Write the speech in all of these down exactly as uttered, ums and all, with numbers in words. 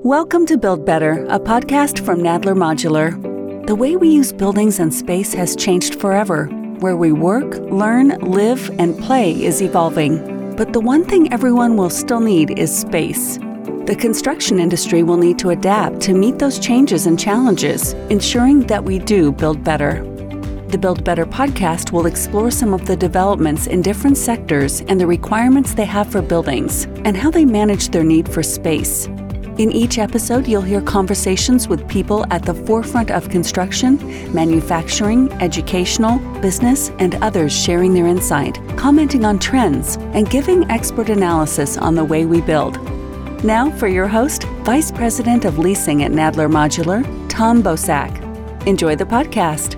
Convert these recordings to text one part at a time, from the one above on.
Welcome to Build Better, a podcast from Nadler Modular. The way we use buildings and space has changed forever. Where we work, learn, live, and play is evolving. But the one thing everyone will still need is space. The construction industry will need to adapt to meet those changes and challenges, ensuring that we do build better. The Build Better podcast will explore some of the developments in different sectors and the requirements they have for buildings, and how they manage their need for space. In each episode, you'll hear conversations with people at the forefront of construction, manufacturing, educational, business, and others sharing their insight, commenting on trends, and giving expert analysis on the way we build. Now for your host, Vice President of Leasing at Nadler Modular, Tom Bosak. Enjoy the podcast.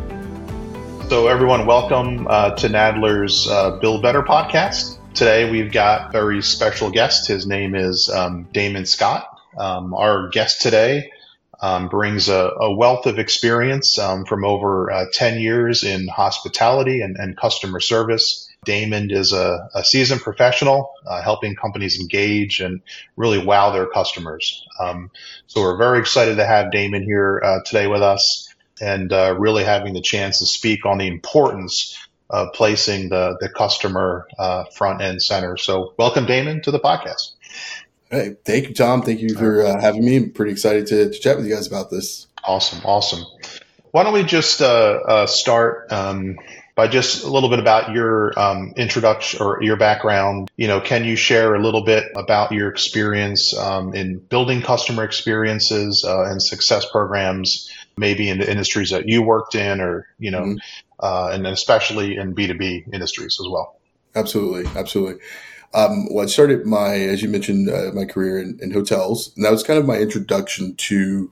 So everyone, welcome uh, to Nadler's uh, Build Better podcast. Today we've got a very special guest. His name is um, Damon Scott. Um, our guest today um, brings a, a wealth of experience um, from over uh, ten years in hospitality and, and customer service. Damon is a, a seasoned professional, uh, helping companies engage and really wow their customers. Um, so we're very excited to have Damon here uh, today with us, and uh, really having the chance to speak on the importance of placing the, the customer uh, front and center. So welcome, Damon, to the podcast. Hey, thank you, Tom. Thank you for uh, having me. I'm pretty excited to, to chat with you guys about this. Awesome. Awesome. Why don't we just uh, uh, start um, by just a little bit about your um, introduction or your background. You know, can you share a little bit about your experience um, in building customer experiences uh, and success programs, maybe in the industries that you worked in, or, you know, mm-hmm. uh, and especially in B two B industries as well? Absolutely. Absolutely. Um, well, I started my, as you mentioned, uh, my career in, in hotels, and that was kind of my introduction to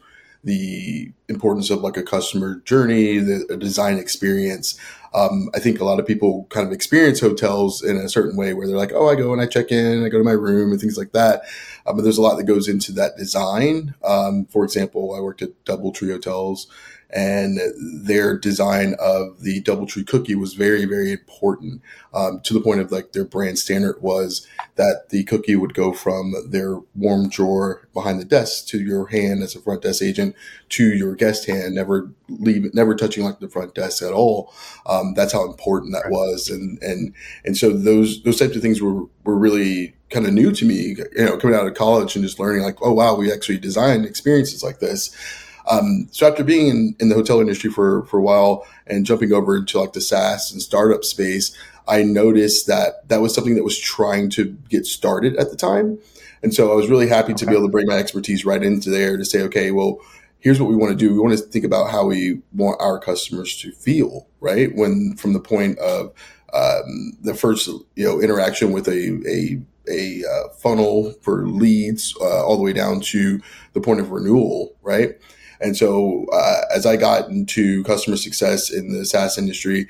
the importance of like a customer journey, the a design experience. Um, I think a lot of people kind of experience hotels in a certain way where they're like, oh, I go and I check in, I go to my room and things like that. Um, but there's a lot that goes into that design. Um, for example, I worked at DoubleTree Hotels, and their design of the DoubleTree cookie was very, very important, um, to the point of like their brand standard was that the cookie would go from their warm drawer behind the desk to your hand as a front desk agent to your guest hand, never leave it, never touching like the front desk at all. Um, that's how important that was. And, and, and so those, those types of things were, were really kind of new to me, you know, coming out of college and just learning like, oh, wow, we actually design experiences like this. Um, so after being in, in the hotel industry for, for a while and jumping over into like the SaaS and startup space, I noticed that that was something that was trying to get started at the time. And so I was really happy okay. to be able to bring my expertise right into there to say, okay, well, here's what we want to do. We want to think about how we want our customers to feel, right? When from the point of um, the first, you know, interaction with a, a a uh, funnel for leads uh, all the way down to the point of renewal, right? And so uh, as I got into customer success in the SaaS industry,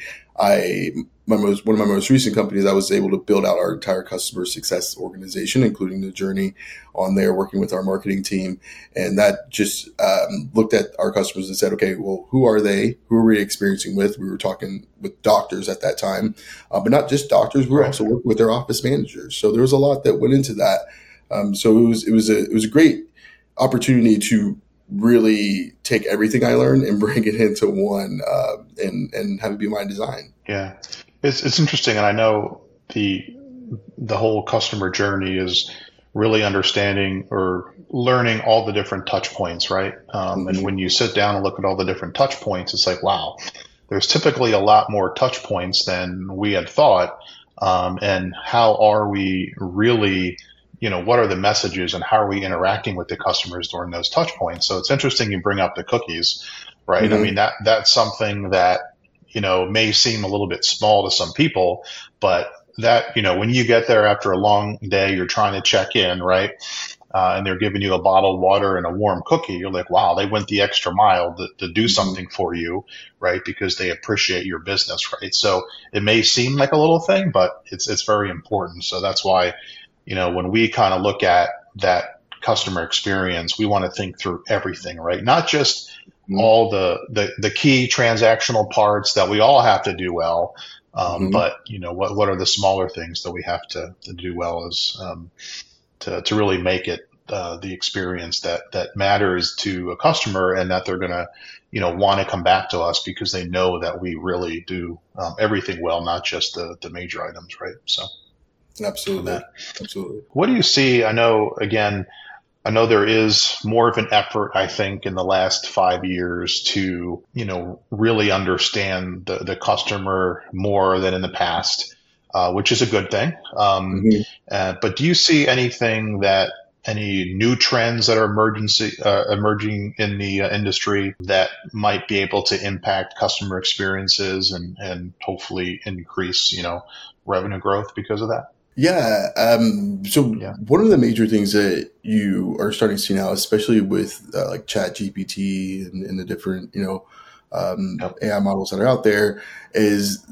I my most one of my most recent companies, I was able to build out our entire customer success organization, including the journey on there, working with our marketing team. And that just um, looked at our customers and said, okay, well, who are they? Who are we experiencing with? We were talking with doctors at that time, uh, but not just doctors. We were also working with their office managers. So there was a lot that went into that. Um, so it was it was a it was a great opportunity to really take everything I learned and bring it into one uh, and and have it be my design. Yeah, it's it's interesting, and I know the the whole customer journey is really understanding or learning all the different touch points, right? Um, mm-hmm. And when you sit down and look at all the different touch points, it's like, wow, there's typically a lot more touch points than we had thought. Um, and how are we really, you know, what are the messages and how are we interacting with the customers during those touch points? So it's interesting you bring up the cookies, right? Mm-hmm. I mean, that that's something that, you know, may seem a little bit small to some people, but that, you know, when you get there after a long day, you're trying to check in, right? Uh, and they're giving you a bottle of water and a warm cookie. You're like, wow, they went the extra mile to, to do something for you, right? Because they appreciate your business, right? So it may seem like a little thing, but it's it's very important. So that's why, you know, when we kind of look at that customer experience, we want to think through everything, right? Not just mm-hmm. all the, the the key transactional parts that we all have to do well, um, mm-hmm. but you know, what what are the smaller things that we have to, to do well as um, to to really make it uh, the experience that that matters to a customer, and that they're going to, you know, want to come back to us because they know that we really do um, everything well, not just the the major items, right? So, Absolutely, absolutely. what do you see? I know, again, I know there is more of an effort, I think, in the last five years to, you know, really understand the, the customer more than in the past, uh, which is a good thing. Um, Mhm. uh, but do you see anything that any new trends that are emergency, uh, emerging in the uh, industry that might be able to impact customer experiences and, and hopefully increase, you know, revenue growth because of that? Yeah. Um, so Yeah. one of the major things that you are starting to see now, especially with uh, like Chat G P T and, and the different, you know, um, Yep. A I models that are out there, is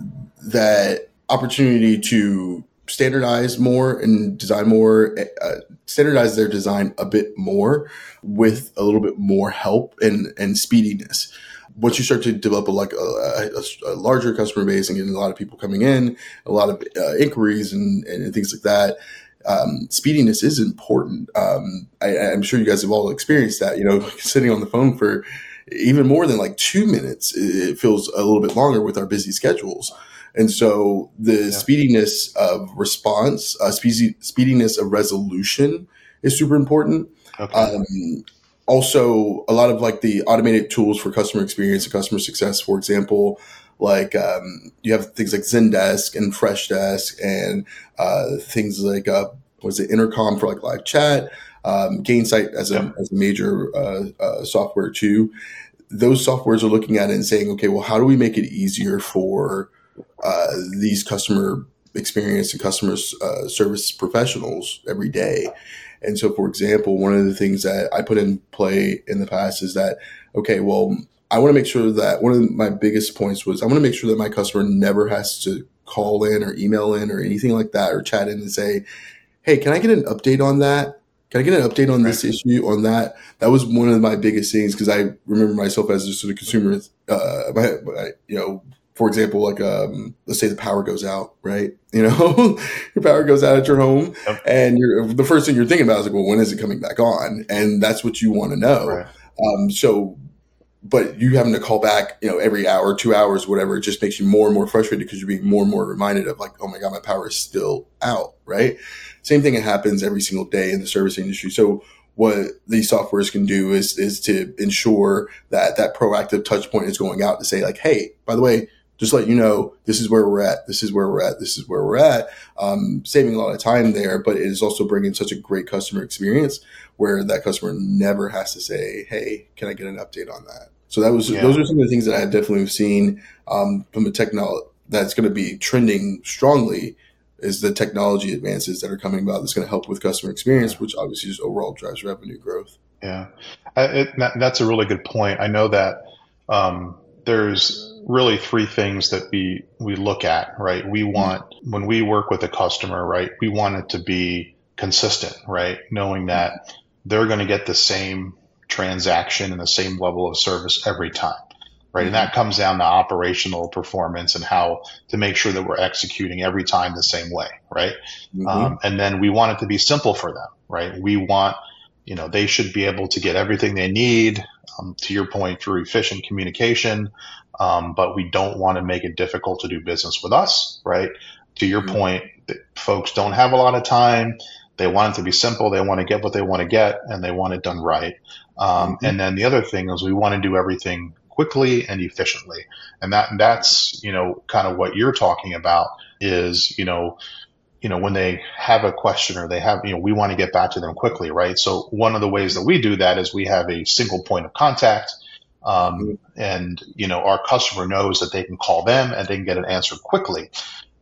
that opportunity to standardize more and design more, uh, standardize their design a bit more with a little bit more help and, and speediness. Once you start to develop a, like a, a, a larger customer base and getting a lot of people coming in, a lot of uh, inquiries and, and things like that, um, speediness is important. Um, I, I'm sure you guys have all experienced that. You know, sitting on the phone for even more than like two minutes, it feels a little bit longer with our busy schedules. And so the Yeah. speediness of response, uh, speedy, speediness of resolution is super important. Okay. Um, also, a lot of like the automated tools for customer experience and customer success, for example, like um, you have things like Zendesk and Freshdesk and uh, things like, uh, was it Intercom for like live chat, um, Gainsight as a, Yep. as a major uh, uh, software too. Those softwares are looking at it and saying, okay, well, how do we make it easier for uh, these customer experience and customer uh, service professionals every day? And so, for example, one of the things that I put in play in the past is that, okay, well, I want to make sure that one of my biggest points was I want to make sure that my customer never has to call in or email in or anything like that or chat in and say, hey, can I get an update on that? Can I get an update on this Right. issue, on that? That was one of my biggest things because I remember myself as just a consumer, uh, my, my, you know, for example, like, um, let's say the power goes out, right? You know, your power goes out at your home Yep. and you're, the first thing you're thinking about is like, well, when is it coming back on? And that's what you want to know. Right. Um, so, but you having to call back, you know, every hour, two hours, whatever, it just makes you more and more frustrated because you're being more and more reminded of like, oh my God, my power is still out, right? Same thing that happens every single day in the service industry. So what these softwares can do is, is to ensure that that proactive touch point is going out to say like, hey, by the way, just let you know, this is where we're at. This is where we're at. This is where we're at. Um, saving a lot of time there, but it is also bringing such a great customer experience where that customer never has to say, hey, can I get an update on that? So that was, Yeah. those are some of the things that I definitely have seen um, from the technology that's going to be trending strongly is the technology advances that are coming about that's going to help with customer experience, which obviously just overall drives revenue growth. Yeah, I, it, that, that's a really good point. I know that um, there's really three things that we we look at, right? We want, when we work with a customer, right, we want it to be consistent, right? Knowing that they're going to get the same transaction and the same level of service every time, right? And that comes down to operational performance and how to make sure that we're executing every time the same way, right? Mhm. Um, and then we want it to be simple for them, right? We want, you know, they should be able to get everything they need, um, to your point, through efficient communication. Um, but we don't want to make it difficult to do business with us, right? To your Mhm. point, that folks don't have a lot of time. They want it to be simple. They want to get what they want to get, and they want it done right. Um, Mhm. and then the other thing is we want to do everything quickly and efficiently. And that that's, you know, kind of what you're talking about is, you know, you know, when they have a question or they have, you know, we want to get back to them quickly, right? So one of the ways that we do that is we have a single point of contact. Um, and, you know, our customer knows that they can call them and they can get an answer quickly.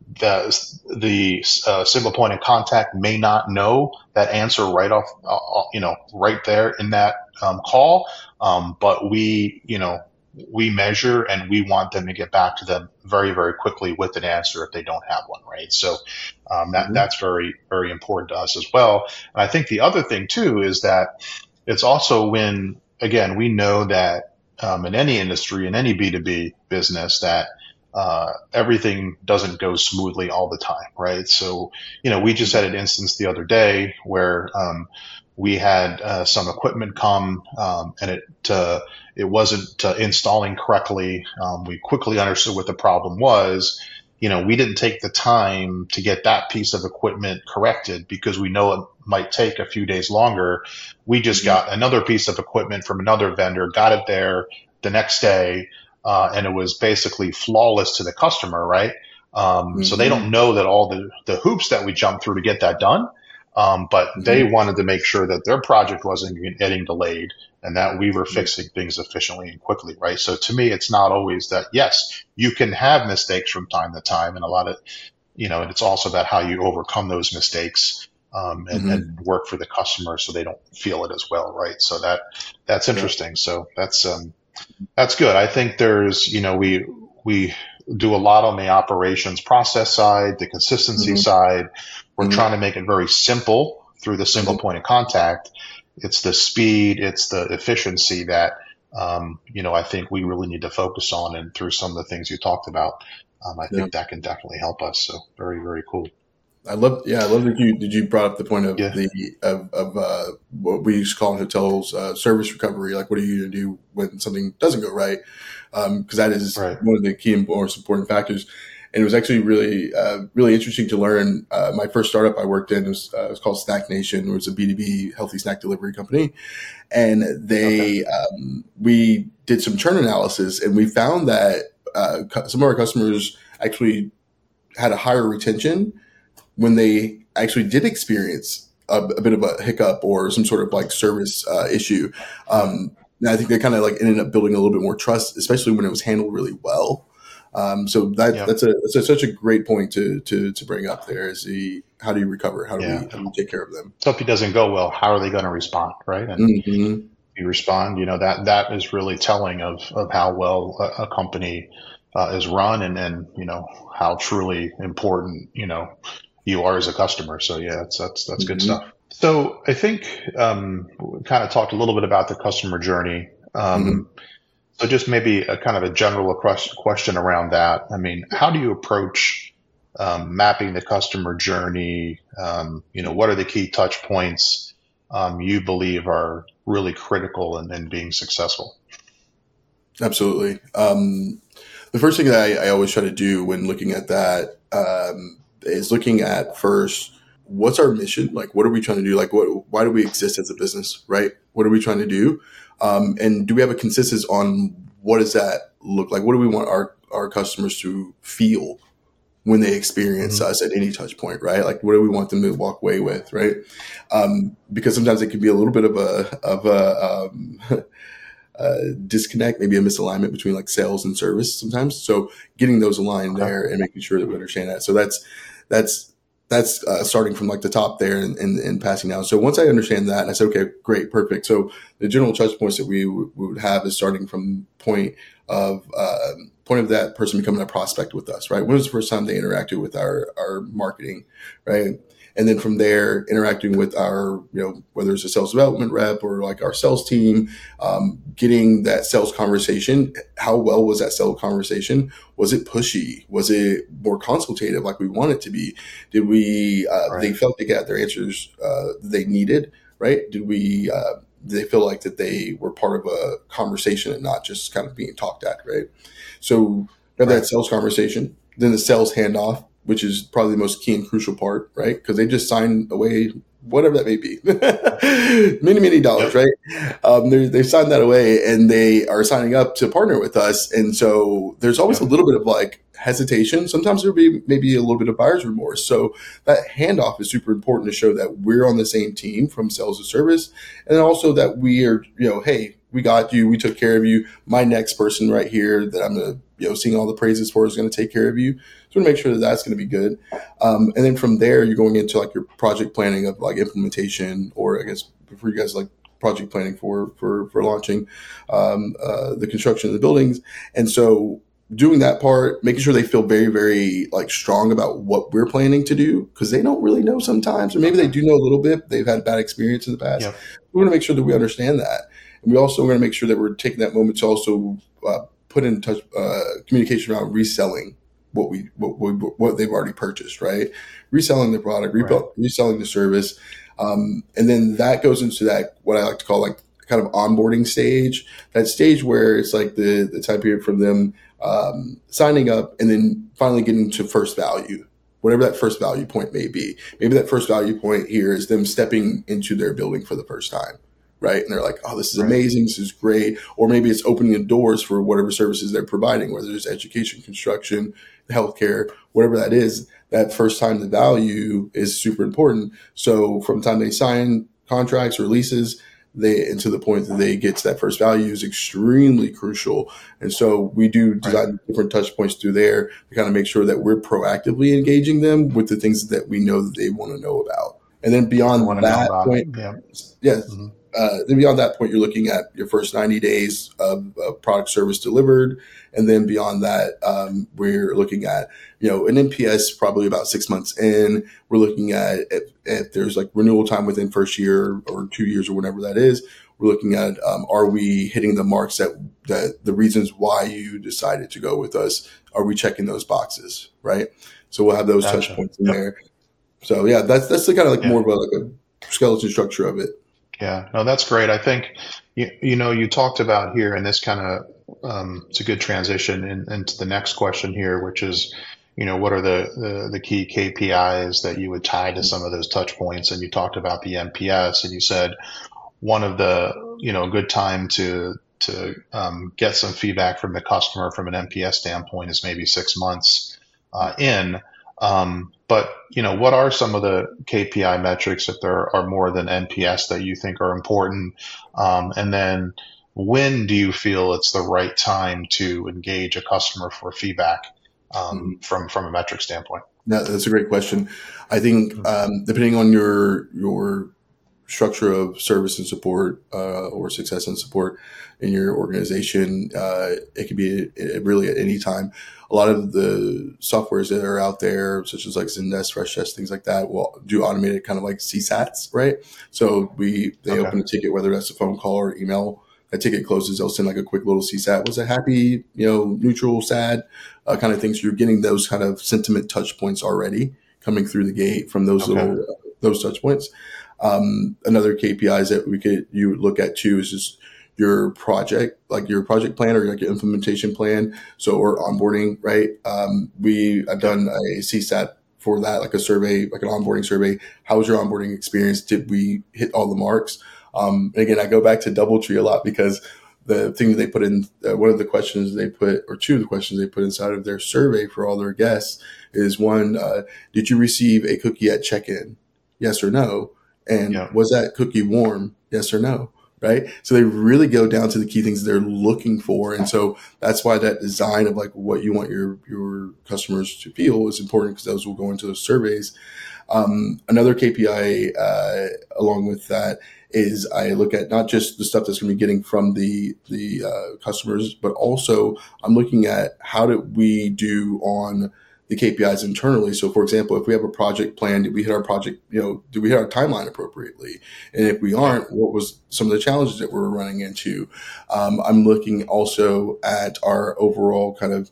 The, the uh, single point of contact may not know that answer right off, uh, you know, right there in that um, call. Um, but we, you know, we measure and we want them to get back to them very, very quickly with an answer if they don't have one, right? So um, that Mhm. that's very, very important to us as well. And I think the other thing too is that it's also when, again, we know that um, in any industry, in any B two B business, that uh, everything doesn't go smoothly all the time, right? So, you know, we just had an instance the other day where um, we had uh, some equipment come um, and it uh, it wasn't uh, installing correctly. Um, we quickly understood what the problem was. You know, we didn't take the time to get that piece of equipment corrected because we know it might take a few days longer. We just mm-hmm. got another piece of equipment from another vendor, got it there the next day, uh, and it was basically flawless to the customer, right? Um, mm-hmm. So they don't know that all the, the hoops that we jumped through to get that done. Um, but mm-hmm. they wanted to make sure that their project wasn't getting delayed and that we were fixing things efficiently and quickly, right? So to me, it's not always that, yes, you can have mistakes from time to time, and a lot of, you know, and it's also about how you overcome those mistakes um, and, mm-hmm. and work for the customer so they don't feel it as well, right? So that that's interesting. Yeah. So that's um, that's good. I think there's, you know, we we do a lot on the operations process side, the consistency mm-hmm. side. We're mm-hmm. trying to make it very simple through the single mm-hmm. point of contact. It's the speed, it's the efficiency that, um, you know, I think we really need to focus on. And through some of the things you talked about, um, I yeah. think that can definitely help us. So very, very cool. I love, yeah, I love that you did. You brought up the point of yeah. the of, of uh, what we used to call in hotels uh, service recovery. Like, what are you going to do when something doesn't go right? Because um, that is right. one of the key and most important factors. And it was actually really, uh, really interesting to learn. Uh, my first startup I worked in was, uh, it was called Snack Nation. It was a B two B healthy snack delivery company. And they, okay. um, we did some churn analysis and we found that, uh, some of our customers actually had a higher retention when they actually did experience a, a bit of a hiccup or some sort of like service, uh, issue. Um, and I think they kind of like ended up building a little bit more trust, especially when it was handled really well. Um, so that, yep. that's a, that's a, such a great point to, to, to bring up there is the, how do you recover? How do yeah. we, how do we take care of them? So if it doesn't go well, how are they going to respond? Right. And mm-hmm. if you respond, you know, that, that is really telling of, of how well a, a company, uh, is run and then, you know, how truly important, you know, you are as a customer. So yeah, that's, that's, that's mm-hmm. good stuff. So I think, um, we kind of talked a little bit about the customer journey. Um, mm-hmm. So just maybe a kind of a general question around that. I mean, how do you approach um, mapping the customer journey? Um, you know, what are the key touch points um, you believe are really critical in, in being successful? Absolutely. Um, the first thing that I, I always try to do when looking at that um, is looking at first, what's our mission? Like, what are we trying to do? Like, what? Why do we exist as a business, right? What are we trying to do? Um, and do we have a consensus on what does that look like? What do we want our, our customers to feel when they experience mm-hmm. us at any touch point, right? Like, what do we want them to walk away with, right? Um, because sometimes it can be a little bit of a, of a, um, a disconnect, maybe a misalignment between like sales and service sometimes. So getting those aligned there and making sure that we understand that. So that's, that's, That's uh, starting from like the top there and, and, and passing down. So once I understand that, and I said, okay, great, perfect. So the general touch points that we, w- we would have is starting from point of uh, point of that person becoming a prospect with us, right? When was the first time they interacted with our our marketing, right? And then from there, interacting with our, you know, whether it's a sales development rep or like our sales team, um, getting that sales conversation. How well was that sales conversation? Was it pushy? Was it more consultative like we want it to be? Did we, uh, right. they felt they got their answers uh, they needed, right? Did we, uh, did they feel like that they were part of a conversation and not just kind of being talked at, right? So we have right. that sales conversation, then the sales handoff, which is probably the most key and crucial part, right? Because they just sign away, whatever that may be, many, many dollars, yep. right? Um, they signed that away and they are signing up to partner with us. And so there's always yep. a little bit of like hesitation. Sometimes there'll be maybe a little bit of buyer's remorse. So that handoff is super important to show that we're on the same team from sales to service. And also that we are, you know, hey, we got you. We took care of you. My next person right here that I'm going to, you know, sing all the praises for is going to take care of you. So we want to make sure that that's going to be good. Um, and then from there, you're going into like your project planning of like implementation, or I guess for you guys, like project planning for, for, for launching, um, uh, the construction of the buildings. And so doing that part, making sure they feel very, very like strong about what we're planning to do, because they don't really know sometimes, or maybe they do know a little bit. They've had bad experience in the past. Yeah. We want to make sure that we understand that. And we also want to make sure that we're taking that moment to also uh, put in touch uh, communication around reselling what we what, we, what they've already purchased, right? Reselling the product, right. reselling the service, Um, and then that goes into that, what I like to call like kind of onboarding stage, that stage where it's like the, the time period from them um, signing up and then finally getting to first value, whatever that first value point may be. Maybe that first value point here is them stepping into their building for the first time, right? And they're like, oh, this is amazing. This is great. Or maybe it's opening the doors for whatever services they're providing, whether it's education, construction, healthcare, whatever that is. That first time the value is super important. So from the time they sign contracts or leases, they, and to the point that they get to that first value is extremely crucial. And so we do design right. different touch points through there to kind of make sure that we're proactively engaging them with the things that we know that they want to know about. And then beyond that point, yeah. yes, mm-hmm. uh, then beyond that point, you're looking at your first ninety days of, of product service delivered. And then beyond that, um, we're looking at, you know, an N P S probably about six months in. We're looking at if, if there's like renewal time within first year or two years or whatever that is. We're looking at, um, are we hitting the marks that, that the reasons why you decided to go with us? Are we checking those boxes? Right. So we'll have those gotcha. touch points in yep. there. So yeah, that's, that's the kind of like yeah. more of a, like a skeleton structure of it. Yeah, no, that's great. I think, you, you know, you talked about here, and this kind of, um, it's a good transition in, into the next question here, which is, you know, what are the, the, the key K P Is that you would tie to some of those touch points? And you talked about the N P S, and you said one of the, you know, good time to, to um, get some feedback from the customer from an N P S standpoint is maybe six months uh, in. Um, but, you know, what are some of the K P I metrics, if there are more than N P S, that you think are important? Um, and then when do you feel it's the right time to engage a customer for feedback um, mm-hmm. from, from a metric standpoint? No, that's a great question. I think um, depending on your your structure of service and support uh, or success and support in your organization, uh, it could be really at any time. A lot of the softwares that are out there, such as like Zendesk, Freshdesk, things like that, will do automated kind of like C SATs, right? So we they okay. open a ticket, whether that's a phone call or email. That ticket closes, they'll send like a quick little C SAT. Was it happy, you know, neutral, sad, uh, kind of things. So you're getting those kind of sentiment touch points already coming through the gate from those okay. little uh, those touch points. Um, another K P Is that we could you would look at too is just your project, like your project plan or like your implementation plan. So, or onboarding, right? Um, we have done a C SAT for that, like a survey, like an onboarding survey. How was your onboarding experience? Did we hit all the marks? Um, and again, I go back to DoubleTree a lot because the thing that they put in, uh, one of the questions they put, or two of the questions they put inside of their survey for all their guests is one, uh, did you receive a cookie at check-in? Yes or no? And yeah. was that cookie warm? Yes or no? Right. So they really go down to the key things they're looking for. And so that's why that design of like what you want your, your customers to feel is important, because those will go into those surveys. Um, another K P I, uh, along with that is I look at not just the stuff that's going to be getting from the, the, uh, customers, but also I'm looking at how did we do on the K P Is internally. So for example, if we have a project plan, did we hit our project, you know, did we hit our timeline appropriately? And if we aren't, what was some of the challenges that we're running into? Um, I'm looking also at our overall kind of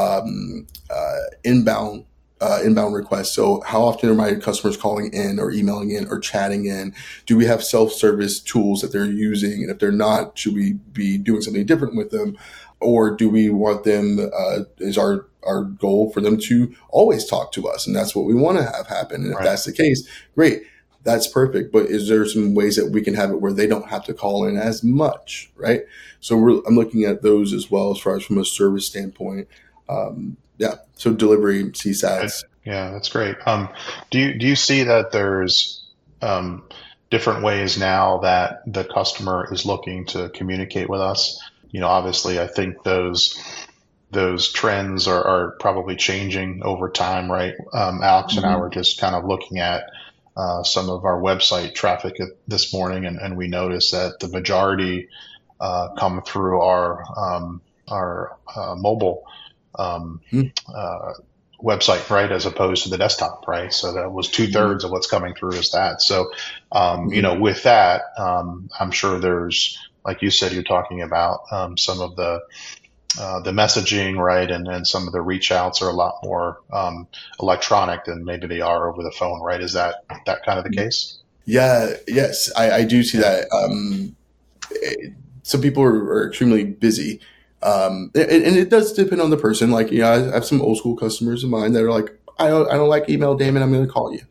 um, uh, inbound Uh, inbound requests. So how often are my customers calling in or emailing in or chatting in? Do we have self-service tools that they're using? And if they're not, should we be doing something different with them? Or do we want them, uh, is our, our goal for them to always talk to us? And that's what we want to have happen. And if right. that's the case, great. That's perfect. But is there some ways that we can have it where they don't have to call in as much, right? So we're, I'm looking at those as well as far as from a service standpoint. Um, Yeah. So delivery, C SATs. Yeah, that's great. Um, do you, do you see that there's, um, different ways now that the customer is looking to communicate with us? You know, obviously I think those, those trends are, are probably changing over time, right? Um, Alex mm-hmm. and I were just kind of looking at, uh, some of our website traffic this morning, and, and we noticed that the majority, uh, come through our, um, our, uh, mobile, um, hmm. uh, website, right, as opposed to the desktop, right? So that was two thirds of what's coming through is that. So, um, hmm. you know, with that, um, I'm sure there's, like you said, you're talking about, um, some of the, uh, the messaging, right? And then some of the reach outs are a lot more, um, electronic than maybe they are over the phone, right? Is that, that kind of the case? Yeah, yes, I, I do see that. Um, it- some people are, are extremely busy. Um, and, and it does depend on the person. Like, you know, I have some old school customers of mine that are like, I don't, I don't like email, Damon. I'm going to call you.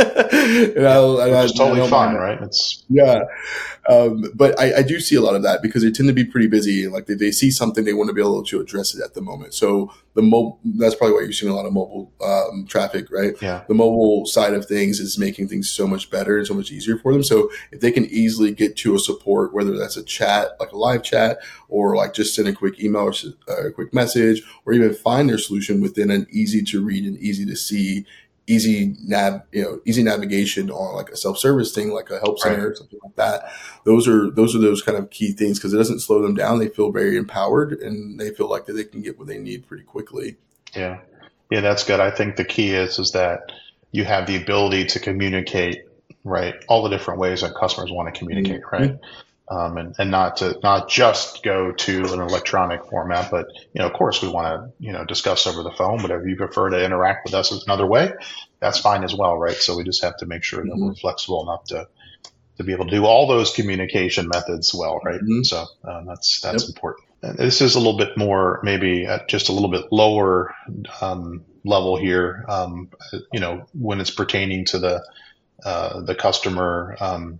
and Yeah, I, and which I, is I totally don't mind fine, that. right? It's Yeah. Um, but I, I do see a lot of that because they tend to be pretty busy. Like they, they see something, they want to be able to address it at the moment. So the mobile, that's probably why you're seeing a lot of mobile um, traffic, right? yeah, The mobile side of things is making things so much better and so much easier for them. So if they can easily get to a support, whether that's a chat, like a live chat, or like just send a quick email or s- a quick message, or even find their solution within an easy to read and easy to see, easy nav, you know, easy navigation on like a self-service thing, like a help right. center or something like that. Those are those are those kind of key things because it doesn't slow them down. They feel very empowered and they feel like that they can get what they need pretty quickly. Yeah, yeah, that's good. I think the key is is that you have the ability to communicate, right? All the different ways that customers want to communicate, right? Mhm. Um, and, and not to not just go to an electronic format, but you know, of course, we want to you know discuss over the phone. But if you prefer to interact with us another way, that's fine as well, right? So we just have to make sure that we're Mhm. flexible enough to to be able to do all those communication methods well, right? Mhm. So um, that's that's Yep. important. And this is a little bit more, maybe at just a little bit lower um, level here. Um, you know, when it's pertaining to the uh, the customer um,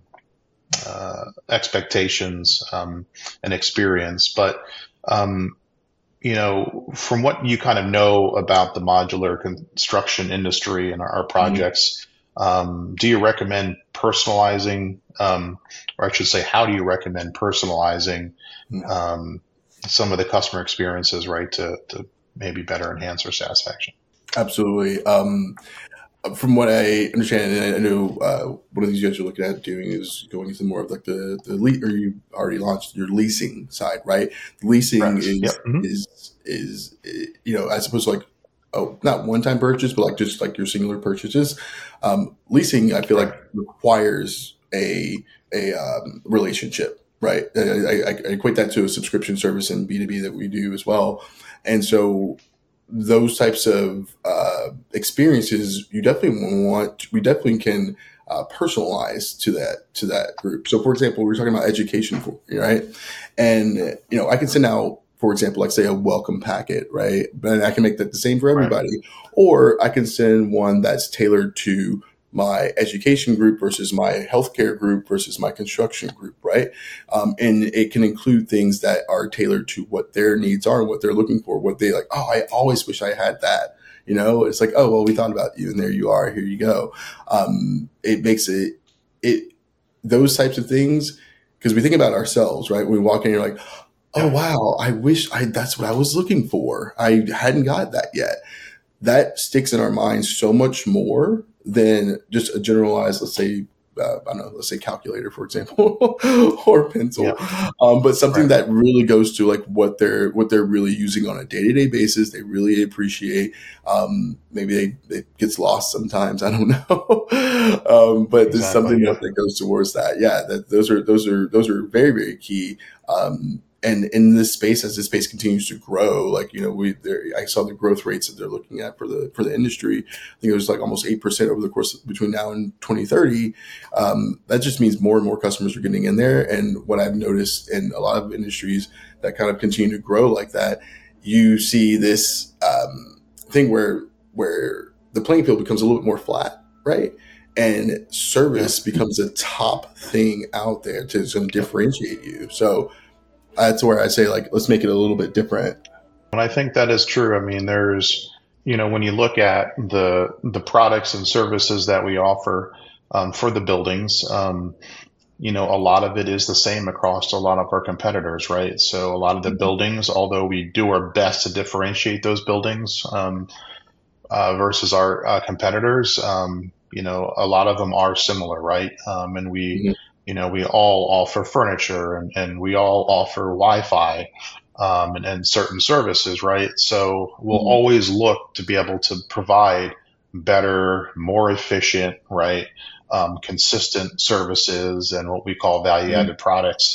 uh, expectations um, and experience, but um, you know, from what you kind of know about the modular construction industry and our, our Mhm. projects, um, do you recommend personalizing, um, or I should say, how do you recommend personalizing Mhm. um, some of the customer experiences, right, to, to maybe better enhance their satisfaction? Absolutely. Um, from what I understand, and I know uh, one of these guys you're looking at doing is going into more of like the the le- or you already launched your leasing side, right? Leasing Correct. Yep. is Hmm. is is eh, you know as opposed to like oh not one time purchase, but like just like your singular purchases. Um, leasing, I feel like Correct. requires a a um, relationship, right? I, I, I equate that to a subscription service in B two B that we do as well, and so those types of uh, experiences, you definitely want. We definitely can uh, personalize to that to that group. So, for example, we we're talking about education, for, right? And you know, I can send out, for example, like say a welcome packet, right? But I can make that the same for Right. everybody, or I can send one that's tailored to my education group versus my healthcare group versus my construction group, right? Um, and it can include things that are tailored to what their needs are, what they're looking for, what they like. Oh, I always wish I had that. You know, it's like, oh, well, we thought about you and there you are. Here you go. Um, it makes it, it, those types of things, because we think about ourselves, right? When we walk in, you're like, oh, Yeah. wow, I wish I, that's what I was looking for. I hadn't got that yet. That sticks in our minds so much more than just a generalized, let's say, uh, I don't know, let's say calculator, for example, or pencil, Yeah. um, but something Right. that really goes to like what they're what they're really using on a day to day basis. They really appreciate. Um, maybe they it gets lost sometimes. I don't know, um, but there's Exactly. something Yeah. that, that goes towards that. Yeah, that those are those are those are very very key. Um, and in this space, as this space continues to grow, like you know, we there, I saw the growth rates that they're looking at for the for the industry. I think it was like almost eight percent over the course of, between now and twenty thirty. Um, that just means more and more customers are getting in there. And what I've noticed in a lot of industries that kind of continue to grow like that, you see this um, thing where where the playing field becomes a little bit more flat, right? And Yeah. service becomes a top thing out there to, to differentiate you. So that's where I say, like, let's make it a little bit different. And I think that is true. I mean, there's, you know, when you look at the the products and services that we offer um, for the buildings, um, you know, a lot of it is the same across a lot of our competitors, right? So a lot of the buildings, although we do our best to differentiate those buildings um, uh, versus our uh, competitors, um, you know, a lot of them are similar, right? Um, and we, Mhm. you know, we all offer furniture and, and we all offer Wi-Fi um, and, and certain services, right? So we'll Mhm. always look to be able to provide better, more efficient, right? Um, consistent services and what we call value Mhm. added products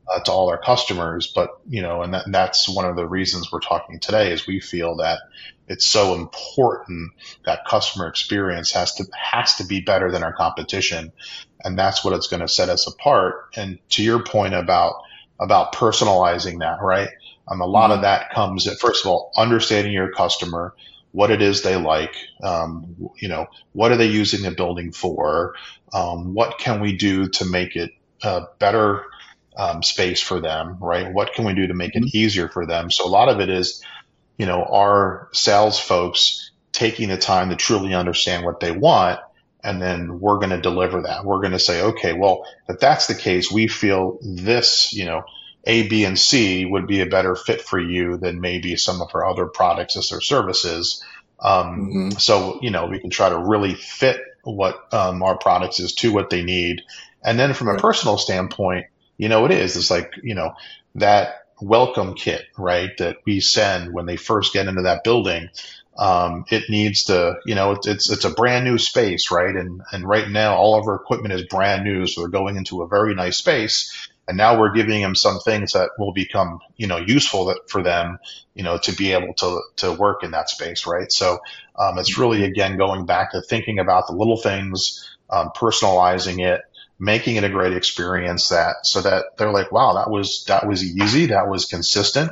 uh, to all our customers. But, you know, and, that, and that's one of the reasons we're talking today is we feel that it's so important that customer experience has to has to be better than our competition, and that's what it's going to set us apart. And to your point about about personalizing that, right? Um, a lot mm-hmm. of that comes at, first of all, understanding your customer, what it is they like, um, you know, what are they using the building for? Um, what can we do to make it a better um, space for them, right? What can we do to make mm-hmm. it easier for them? So a lot of it is, you know, our sales folks taking the time to truly understand what they want, and then we're going to deliver that. We're going to say, okay, well, if that's the case, we feel this, you know, A, B, and C would be a better fit for you than maybe some of our other products or services. Um, mm-hmm. So, you know, we can try to really fit what um, our products is to what they need. And then from a personal standpoint, you know, it is, it's like, you know, that welcome kit, right, that we send when they first get into that building. Um, it needs to, you know, it's, it's, it's a brand new space, right? And, and right now all of our equipment is brand new. So they're going into a very nice space. And now we're giving them some things that will become, you know, useful that, for them, you know, to be able to, to work in that space, right? So, um, it's really, again, going back to thinking about the little things, um, personalizing it, making it a great experience that, so that they're like, wow, that was, that was easy. That was consistent.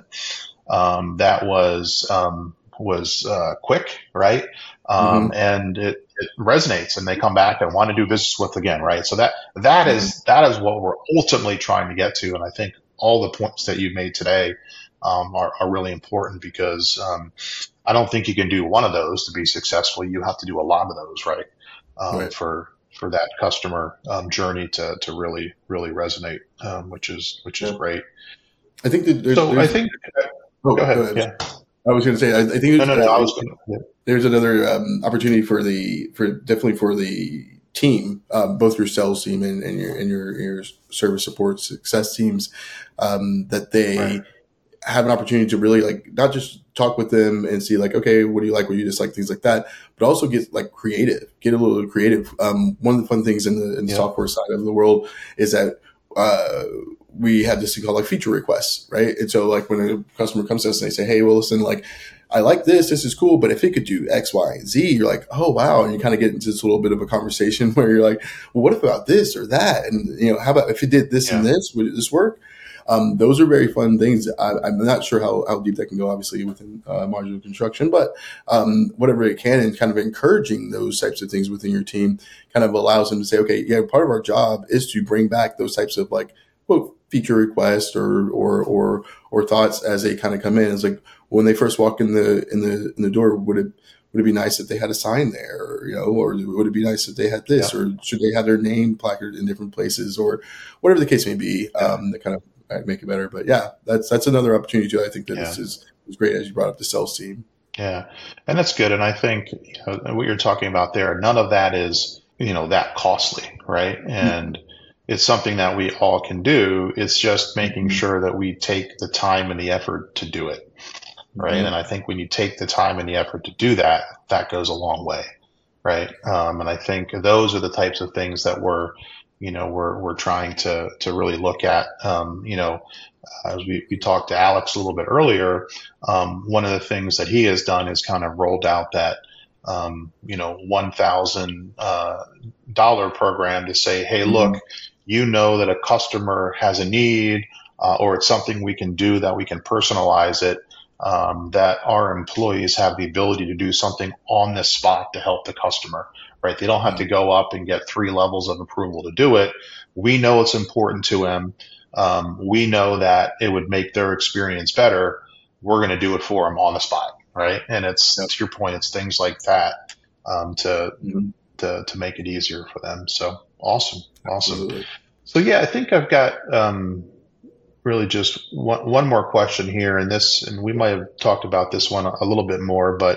Um, that was, um, was, uh, quick, right? Um, mm-hmm. and it, it resonates, and they come back and want to do business with again, right? So that, that mm-hmm. is, that is what we're ultimately trying to get to. And I think all the points that you've made today, um, are, are really important, because, um, I don't think you can do one of those to be successful. You have to do a lot of those, right? Um, right. for, for that customer, um, journey to, to really, really resonate, um, which is, which is yeah. great. I think that there's, so there's, I think, oh, go ahead. Go ahead. Yeah. I was going to say, I, I think no, no, no, I was gonna, yeah. there's another um, opportunity for the, for definitely for the team, um, both your sales team and, and your, and your, your service support success teams, um, that they right. have an opportunity to really like, not just talk with them and see like, okay, what do you like? What do you dislike? Things like that, but also get like creative, get a little creative. Um, one of the fun things in the, in the yeah. software side of the world is that, uh, we have this thing called like feature requests, right? And so like when a customer comes to us and they say, hey, well, listen, like I like this, this is cool, but if it could do X, Y, and Z, you're like, oh, wow. And you kind of get into this little bit of a conversation where you're like, well, what about this or that? And, you know, how about if it did this yeah. and this, would this work? Um, those are very fun things. I, I'm not sure how, how deep that can go, obviously, within uh, modular construction, but um, whatever it can, and kind of encouraging those types of things within your team kind of allows them to say, okay, yeah, part of our job is to bring back those types of like, quote, feature requests or, or, or, or thoughts as they kind of come in. It's like when they first walk in the, in the, in the door, would it, would it be nice if they had a sign there, or, you know, or would it be nice if they had this, yeah. or should they have their name placarded in different places, or whatever the case may be, um, that kind of make it better. But yeah, that's, that's another opportunity too. I think that yeah. this is, is great, as you brought up the sales team. Yeah. And that's good. And I think, you know, what you're talking about there, none of that is, you know, that costly, right? And mm-hmm. it's something that we all can do. It's just making sure that we take the time and the effort to do it, right? Mm-hmm. And I think when you take the time and the effort to do that, that goes a long way, right? Um, and I think those are the types of things that we're, you know, we're we're trying to to really look at. Um, you know, as we, we talked to Alex a little bit earlier, um, one of the things that he has done is kind of rolled out that, um, you know, one thousand dollar uh, program to say, hey, look, you know that a customer has a need, uh, or it's something we can do that we can personalize it, um, that our employees have the ability to do something on the spot to help the customer, right? They don't have to go up and get three levels of approval to do it. We know it's important to them. Um, we know that it would make their experience better. We're going to do it for them on the spot, right? And it's, yep. to your point, it's things like that, um, to, mm-hmm. to, to make it easier for them. So awesome. Awesome. Absolutely. So yeah, I think I've got, um, really just one, one more question here, and this, and we might have talked about this one a little bit more, but,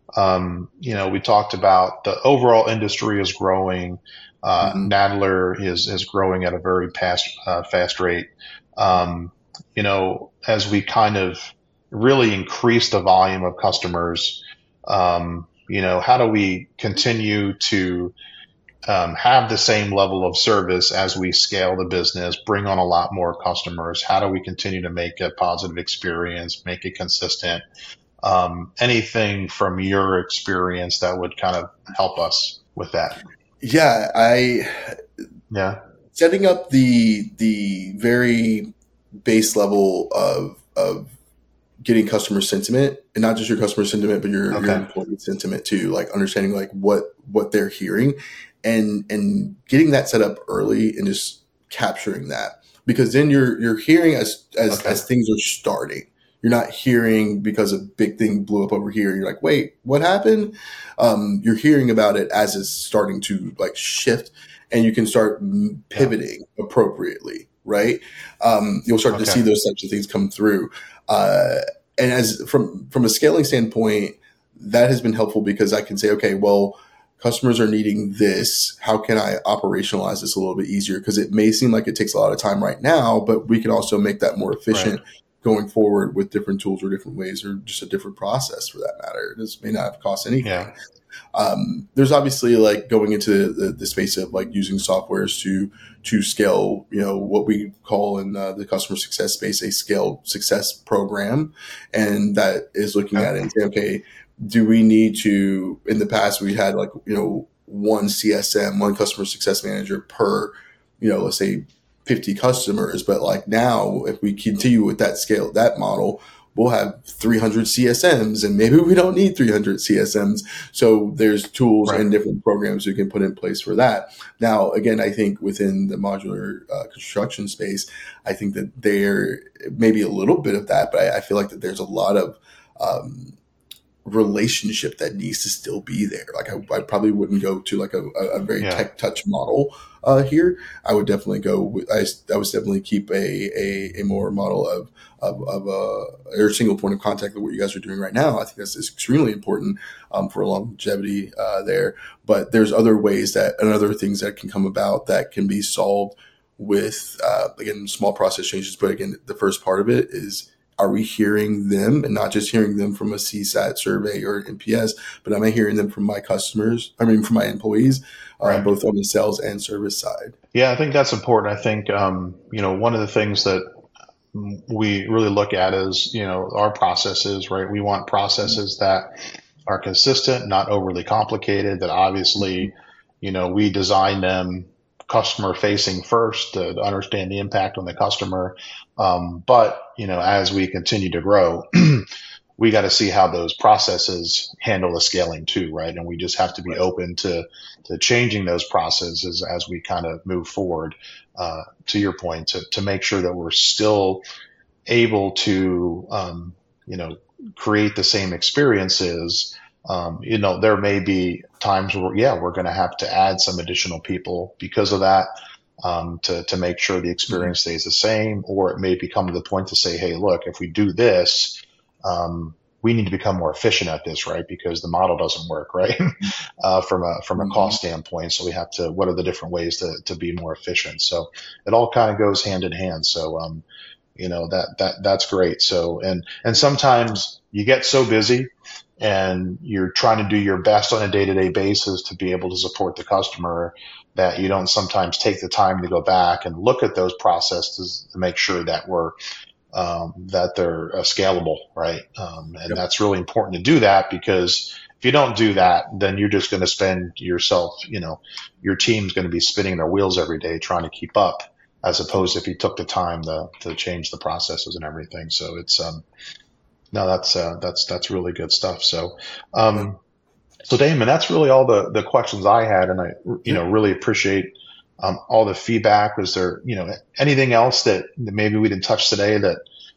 um, you know, we talked about the overall industry is growing. Uh, mm-hmm. Nadler is, is growing at a very fast, uh, fast rate. Um, you know, as we kind of really increase the volume of customers, um, you know, how do we continue to um, have the same level of service as we scale the business, bring on a lot more customers? How do we continue to make a positive experience, make it consistent? Um, anything from your experience that would kind of help us with that? Yeah, I Yeah. setting up the the very base level of of getting customer sentiment, and not just your customer sentiment, but your, Okay. your employee sentiment too, like understanding like what, what they're hearing and, and getting that set up early and just capturing that, because then you're, you're hearing as, as, Okay. as things are starting. You're not hearing because a big thing blew up over here. You're like, wait, what happened? Um, you're hearing about it as it's starting to like shift, and you can start pivoting yeah. appropriately. Right. Um, you'll start okay. to see those types of things come through. Uh, and as from, from a scaling standpoint, that has been helpful because I can say, okay, well, customers are needing this. How can I operationalize this a little bit easier? Because it may seem like it takes a lot of time right now, but we can also make that more efficient right. going forward with different tools or different ways, or just a different process for that matter. This may not have cost anything. Yeah. Um, there's obviously like going into the, the space of like using softwares to to scale, you know, what we call in uh, the customer success space a scale success program, and that is looking okay. at it and saying, okay, do we need to? In the past, we had like you know one C S M, one customer success manager per, you know, let's say fifty customers, but like now, if we continue with that scale, that model, we'll have three hundred C S Ms, and maybe we don't need three hundred C S Ms. So there's tools right. and different programs you can put in place for that. Now, again, I think within the modular uh, construction space, I think that there may be a little bit of that, but I, I feel like that there's a lot of um, relationship that needs to still be there. Like I, I probably wouldn't go to like a, a very yeah. tech touch model uh, here. I would definitely go with, I, I would definitely keep a, a, a more model of, of, of a, or a single point of contact with what you guys are doing right now. I think that's extremely important um, for longevity uh, there, but there's other ways that, and other things that can come about that can be solved with, uh, again, small process changes. But again, the first part of it is, are we hearing them, and not just hearing them from a C SAT survey or N P S, but am I hearing them from my customers? I mean, from my employees, right. uh, both on the sales and service side. Yeah, I think that's important. I think, um, you know, one of the things that we really look at is, you know, our processes, right? We want processes that are consistent, not overly complicated, that obviously, you know, we design them customer facing first to understand the impact on the customer. Um, but, you know, as we continue to grow, we got to see how those processes handle the scaling too, right? And we just have to be open to, to changing those processes as we kind of move forward, uh, to your point, to, to make sure that we're still able to, um, you know, create the same experiences. Um, you know, there may be times where, yeah, we're going to have to add some additional people because of that, um, to, to make sure the experience stays the same, or it may become to the point to say, hey, look, if we do this, um, we need to become more efficient at this, right? Because the model doesn't work, right? uh, from a, from a cost standpoint. So we have to, what are the different ways to, to be more efficient? So it all kind of goes hand in hand. So, um, you know, that, that, that's great. So, and, and sometimes you get so busy and you're trying to do your best on a day-to-day basis to be able to support the customer that you don't sometimes take the time to go back and look at those processes to make sure that we're, um, that they're uh, scalable, right? Um, and yep. that's really important to do that, because if you don't do that, then you're just going to spend yourself, you know, your team's going to be spinning their wheels every day trying to keep up, as opposed to if you took the time to, to change the processes and everything. So it's, um, no, that's, uh, that's, that's really good stuff. So, um, so Damon, that's really all the, the questions I had. And I, you know, really appreciate, um, all the feedback. Was there, you know, anything else that maybe we didn't touch today that,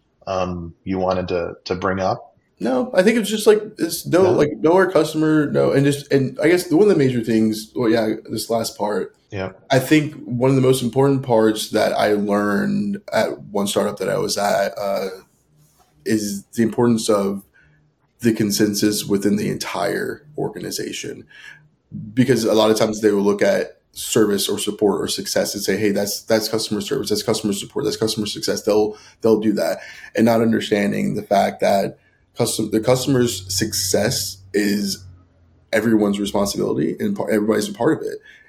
um, you wanted to, to bring up? No, I think it's just like, it's no, no, like know our customer, no. And just, and I guess one of the major things, well, yeah, this last part, yeah, I think one of the most important parts that I learned at one startup that I was at, uh, is the importance of the consensus within the entire organization. Because a lot of times they will look at service or support or success and say, hey, that's that's customer service, that's customer support, that's customer success. They'll they'll do that, and not understanding the fact that custom the customer's success is everyone's responsibility and everybody's a part of it.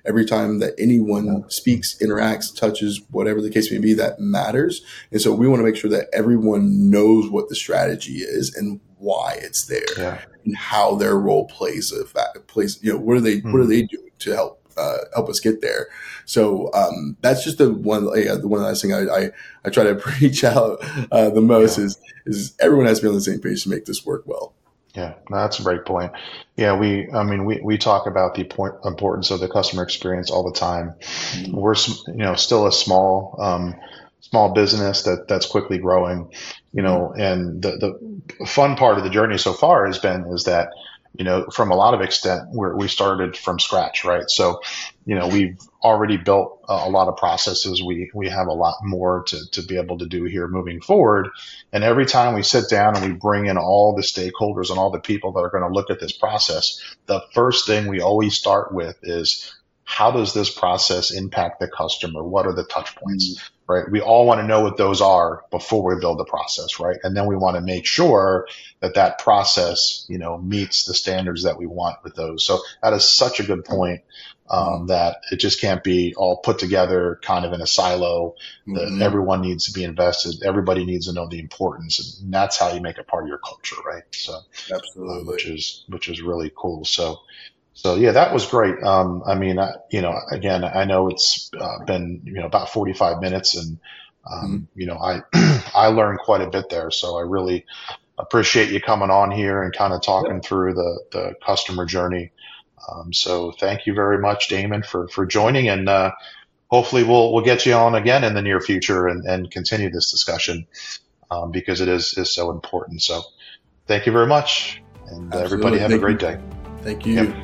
every time that anyone speaks, interacts, touches, whatever the case may be, that matters. And so we want to make sure that everyone knows what the strategy is and why it's there, yeah. and how their role plays a fact, plays, you know, what are they, mm-hmm. what are they doing to help Uh, help us get there. So um, that's just the one. Yeah, the one last thing I, I, I try to preach out uh, the most yeah. is is everyone has to be on the same page to make this work well. Yeah, that's a great point. Yeah, we. I mean, we, we talk about the point, importance of the customer experience all the time. Mm-hmm. We're you know still a small um, small business that that's quickly growing. You know, and the the fun part of the journey so far has been is that. You know, from a lot of extent, where we started from scratch, right? So, you know, we've already built a lot of processes. We we have a lot more to to be able to do here moving forward. And every time we sit down and we bring in all the stakeholders and all the people that are going to look at this process, the first thing we always start with is, how does this process impact the customer? What are the touch points? Mm-hmm. Right? We all want to know what those are before we build the process, right? And then we want to make sure that that process, you know, meets the standards that we want with those. So that is such a good point, um, that it just can't be all put together kind of in a silo. Mm-hmm. That everyone needs to be invested. Everybody needs to know the importance, and that's how you make it part of your culture, right? So, absolutely, um, which is which is really cool. So. So yeah, that was great. Um, I mean, I, you know, again, I know it's uh, been, you know, about forty-five minutes, and um, mm-hmm. you know, I I learned quite a bit there. So I really appreciate you coming on here and kind of talking yeah. through the the customer journey. Um, so thank you very much, Damon, for for joining, and uh, hopefully we'll we'll get you on again in the near future and, and continue this discussion, um, because it is is so important. So thank you very much, and uh, everybody have thank a great you. day. Thank you. Yep.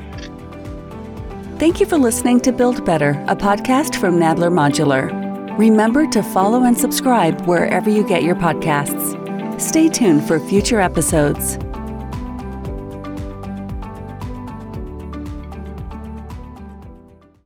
Thank you for listening to Build Better, a podcast from Nadler Modular. Remember to follow and subscribe wherever you get your podcasts. Stay tuned for future episodes.